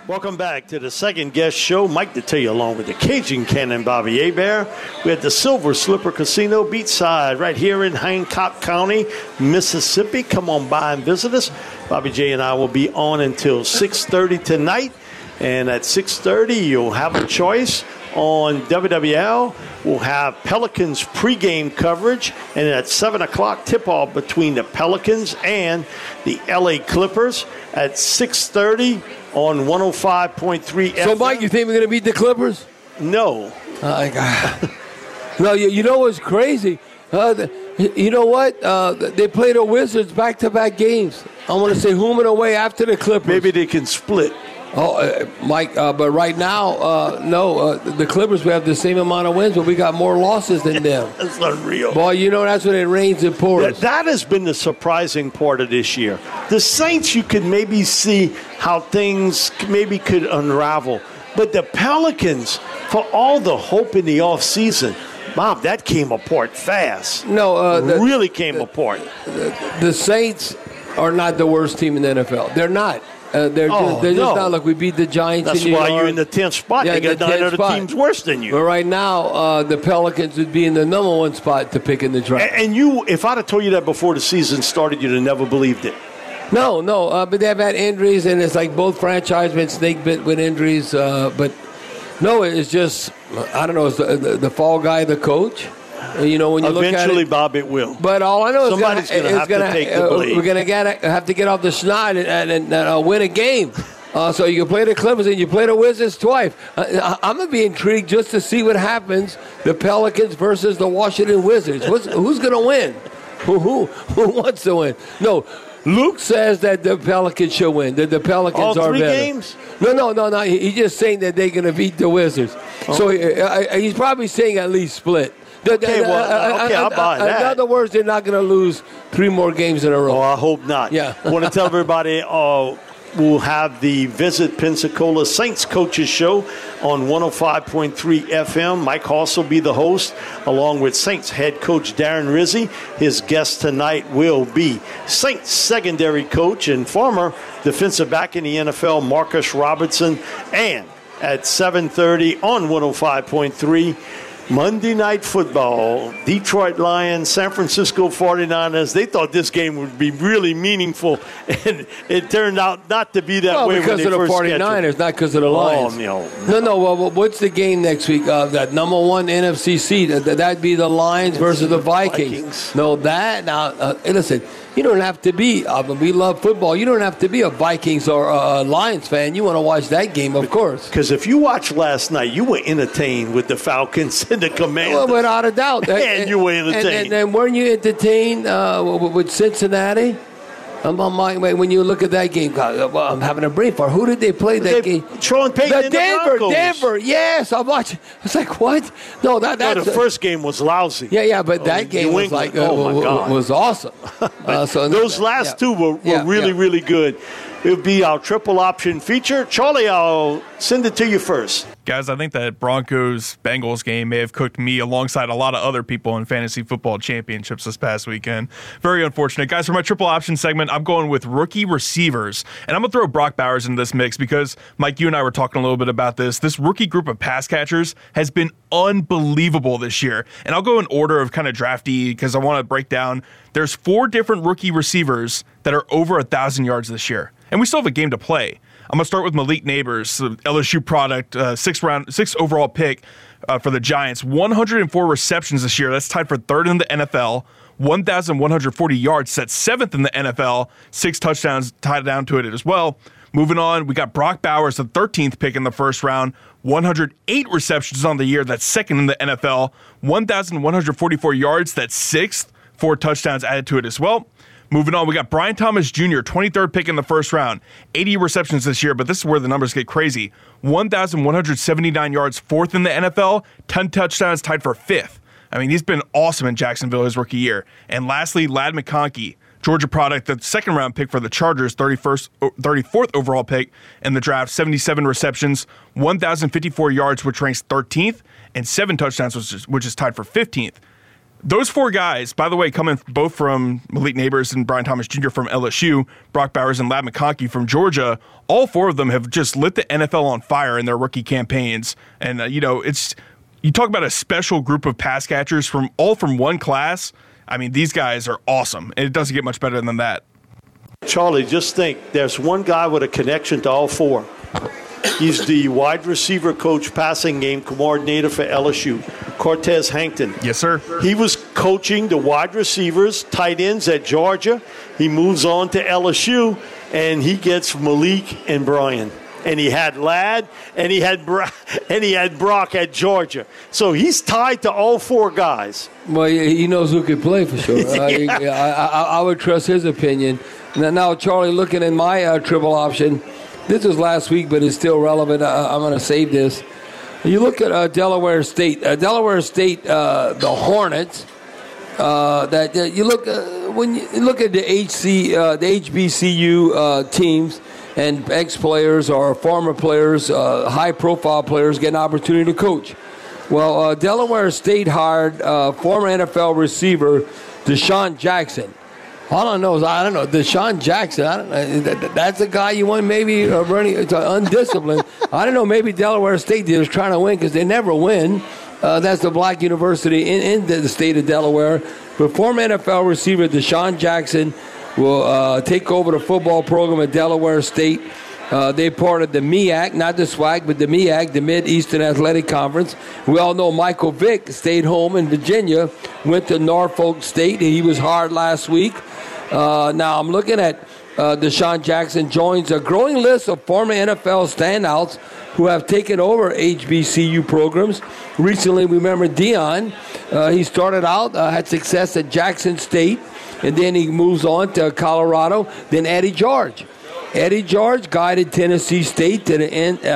Welcome back to the second guest show. Mike Detillier along with the Cajun Cannon Bobby Hebert. We're at the Silver Slipper Casino Beachside right here in Hancock County, Mississippi. Come on by and visit us. Bobby J and I will be on until 6:30 tonight. And at 6:30, you'll have a choice on WWL. We'll have Pelicans pregame coverage. And at 7 o'clock, tip-off between the Pelicans and the LA Clippers at 6:30. On 105.3 FM. So, Mike, you think we're going to beat the Clippers? No. No, you know what's crazy? You know what? They play the Wizards back-to-back games. I want to say home and away after the Clippers. Maybe they can split. Oh, Mike, but right now, no. The Clippers, we have the same amount of wins, but we got more losses than them. That's unreal. Boy, you know that's when it rains and pours. That has been the surprising part of this year. The Saints, you could maybe see how things maybe could unravel. But the Pelicans, for all the hope in the offseason, Bob, that came apart fast. No, really came apart. The Saints are not the worst team in the NFL. They're not. They're just not like we beat the Giants. That's why you're in the 10th spot. They got 9 other teams worse than you. But right now, the Pelicans would be in the number one spot to pick in the draft. And you, if I'd have told you that before the season started, you'd have never believed it. No, but they've had injuries, and it's like both franchises been snake bit with injuries. But no, it's just, I don't know, it's the fall guy, the coach. You know, when you eventually, look at it, Bob, it will. But all I know somebody's going to have to take the blame. We're going to have to get off the schneid and win a game. So you can play the Clippers and you play the Wizards twice. I'm going to be intrigued just to see what happens. The Pelicans versus the Washington Wizards. Who's going to win? Who wants to win? No. Luke says that the Pelicans should win. That the Pelicans are better. All 3 games? No. He's just saying that they're going to beat the Wizards. Oh. So he's probably saying at least split. I'll buy that. In other words, they're not going to lose 3 more games in a row. Oh, I hope not. Yeah. I want to tell everybody we'll have the Visit Pensacola Saints Coaches Show on 105.3 FM. Mike Hoss will be the host, along with Saints head coach Darren Rizzi. His guest tonight will be Saints secondary coach and former defensive back in the NFL, Marcus Robinson. And at 7:30 on 105.3, Monday Night Football, Detroit Lions, San Francisco 49ers. They thought this game would be really meaningful, and it turned out not to be that way when they first scheduled. Because of the 49ers, not because of the Lions. No. Well, what's the game next week? That number 1 NFC seed. That'd be the Lions versus the Vikings. No, listen, you don't have to be, we love football. You don't have to be a Vikings or a Lions fan. You want to watch that game, of course. Because if you watched last night, you were entertained with the Falcons and the Commanders. Well, without a doubt. And you were entertained. And weren't you entertained with Cincinnati? When you look at that game, I'm having a brain fart. Who did they play that game? Sean Payton Denver. Yes, I'm watching. I was like, what? No, the first game was lousy. Yeah, but that game was like, oh my God, was awesome. Those last 2 were really, really good. It'll be our triple option feature. Charlie, I'll send it to you first. Guys, I think that Broncos-Bengals game may have cooked me alongside a lot of other people in fantasy football championships this past weekend. Very unfortunate. Guys, for my triple option segment, I'm going with rookie receivers. And I'm going to throw Brock Bowers into this mix because, Mike, you and I were talking a little bit about this. This rookie group of pass catchers has been unbelievable this year. And I'll go in order of kind of draftee because I want to break down. There's 4 different rookie receivers that are over 1,000 yards this year. And we still have a game to play. I'm going to start with Malik Nabers, LSU product, 6th overall pick for the Giants. 104 receptions this year. That's tied for 3rd in the NFL. 1,140 yards. That's 7th in the NFL. 6 touchdowns tied down to it as well. Moving on, we got Brock Bowers, the 13th pick in the first round. 108 receptions on the year. That's 2nd in the NFL. 1,144 yards. That's 6th. 4 touchdowns added to it as well. Moving on, we got Brian Thomas Jr., 23rd pick in the first round. 80 receptions this year, but this is where the numbers get crazy. 1,179 yards, 4th in the NFL. 10 touchdowns, tied for 5th. I mean, he's been awesome in Jacksonville his rookie year. And lastly, Ladd McConkey, Georgia product, the 2nd-round pick for the Chargers, 34th overall pick in the draft. 77 receptions, 1,054 yards, which ranks 13th, and 7 touchdowns, which is tied for 15th. Those four guys, by the way, coming both from Malik Neighbors and Brian Thomas Jr. from LSU, Brock Bowers and Ladd McConkey from Georgia, all four of them have just lit the NFL on fire in their rookie campaigns. And, you talk about a special group of pass catchers from one class. I mean, these guys are awesome, and it doesn't get much better than that. Charlie, just think, there's one guy with a connection to all four. He's the wide receiver coach, passing game coordinator for LSU, Cortez Hankton. Yes, sir. He was coaching the wide receivers, tight ends at Georgia. He moves on to LSU, and he gets Malik and Brian. And he had Ladd, and he had Brock at Georgia. So he's tied to all four guys. Well, he knows who can play for sure. I would trust his opinion. Now, Charlie, looking at my triple option, this was last week, but it's still relevant. I'm going to save this. You look at Delaware State. The Hornets. When you look at the HBCU teams and ex-players or former players, high-profile players get an opportunity to coach. Well, Delaware State hired former NFL receiver Deshaun Jackson. All I know is, Deshaun Jackson. That's a guy you want maybe running. It's undisciplined. I don't know, maybe Delaware State is trying to win because they never win. That's the black university in the state of Delaware. But former NFL receiver Deshaun Jackson will take over the football program at Delaware State. They part of the MEAC, not the SWAC, but the MEAC, the Mid-Eastern Athletic Conference. We all know Michael Vick stayed home in Virginia, went to Norfolk State. He was hired last week. Now I'm looking at Deshaun Jackson joins a growing list of former NFL standouts who have taken over HBCU programs. Recently, we remember Deion. He started out, had success at Jackson State, and then he moves on to Colorado. Then Eddie George. Eddie George guided Tennessee State to the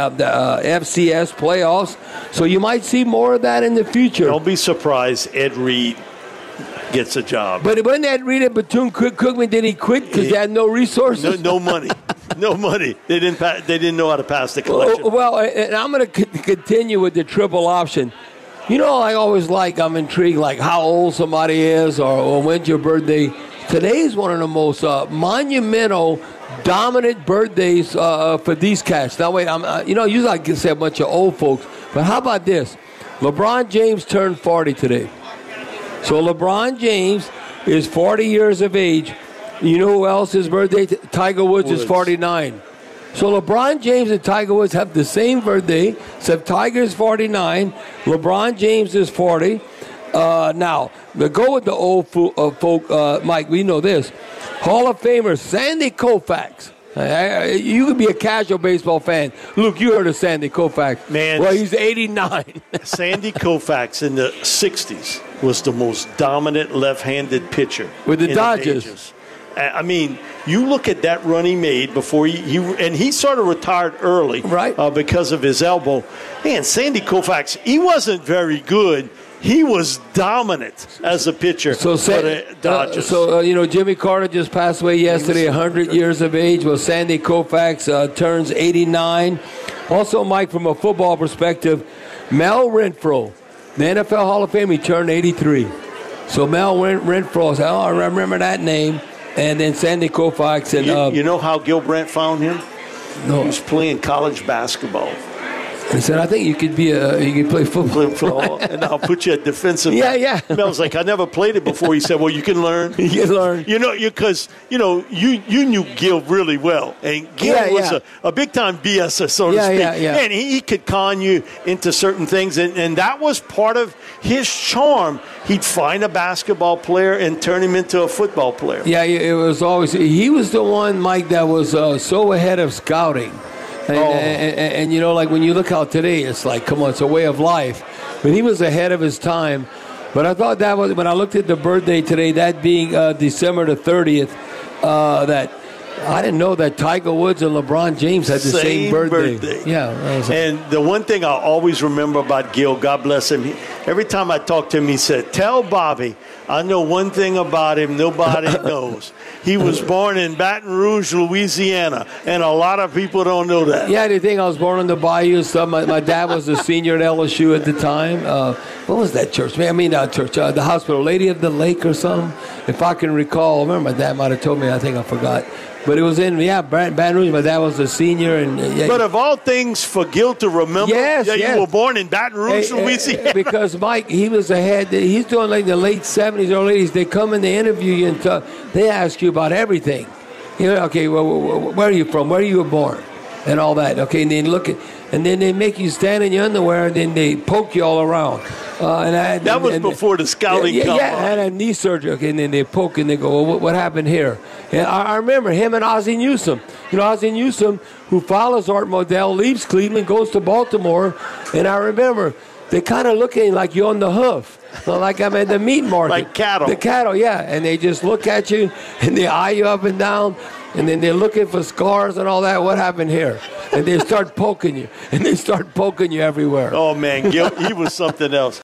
FCS playoffs. So you might see more of that in the future. Don't be surprised Ed Reed gets a job. But when Ed Reed at Bethune-Cookman, did he quit because they had no resources? No money. No money. They didn't know how to pass the collection. Well, and I'm going to continue with the triple option. I'm intrigued, how old somebody is or when's your birthday. Today's one of the most monumental, dominant birthdays for these cats. Now, wait, usually I can say a bunch of old folks, but how about this? LeBron James turned 40 today. So LeBron James is 40 years of age. You know who else his birthday? Tiger Woods is 49. So LeBron James and Tiger Woods have the same birthday, except Tiger's 49, LeBron James is 40. Now, to go with the old folk, Mike, we know this. Hall of Famer Sandy Koufax. You could be a casual baseball fan. Luke, you heard of Sandy Koufax. Man. Well, he's 89. Sandy Koufax in the 60s was the most dominant left-handed pitcher. With the Dodgers. I mean, you look at that run he made before he sort of retired early, right? Because of his elbow. Man, Sandy Koufax, he wasn't very good. He was dominant as a pitcher for the Dodgers. Jimmy Carter just passed away yesterday, 100 years of age. Well, Sandy Koufax turns 89. Also, Mike, from a football perspective, Mel Renfro, the NFL Hall of Fame, he turned 83. So Mel Renfro, I remember that name. And then Sandy Koufax. And you know how Gil Brandt found him? No. He was playing college basketball. He said, I think you could play football. And I'll put you at defensive. Yeah. Mel's like, I never played it before. He said, well, you can learn. You can learn. Because you knew Gil really well. And Gil was a big-time BSer, so to speak. And he could con you into certain things. And that was part of his charm. He'd find a basketball player and turn him into a football player. Yeah, it was always – he was the one, Mike, that was so ahead of scouting. And when you look out today, it's like, come on, it's a way of life. But he was ahead of his time. But I thought that was, when I looked at the birthday today, that being December the 30th, that I didn't know that Tiger Woods and LeBron James had the same birthday. Yeah. And the one thing I always remember about Gil, God bless him, Every time I talked to him, he said, "Tell Bobby, I know one thing about him nobody knows. He was born in Baton Rouge, Louisiana, and a lot of people don't know that." Yeah, they think I was born in the Bayou and stuff. My dad was a senior at LSU at the time. What was that church? The hospital, Lady of the Lake or something, if I can recall. I remember my dad might have told me. I think I forgot. But it was in, Baton Rouge. My dad was a senior. But of all things for Gil to remember, you were born in Baton Rouge, Louisiana. Because Mike, he was ahead. He's doing like the late 70s, early 80s. They come and they interview you and they ask you about everything. Okay, well, where are you from? Where you were born? And all that. Okay, and then they make you stand in your underwear and then they poke you all around. That was before the scouting come on. I had a knee surgery, okay, and then they poke and they go, well, what happened here? And I remember him and Ozzie Newsome. Ozzie Newsome, who follows Art Modell, leaves Cleveland, goes to Baltimore, and I remember they kind of looking like you're on the hoof. Like I'm at the meat market. Like cattle. The cattle, yeah. And they just look at you and they eye you up and down. And then they're looking for scars and all that. What happened here? And they start poking you. And they start poking you everywhere. Oh, man. Gil, he was something else.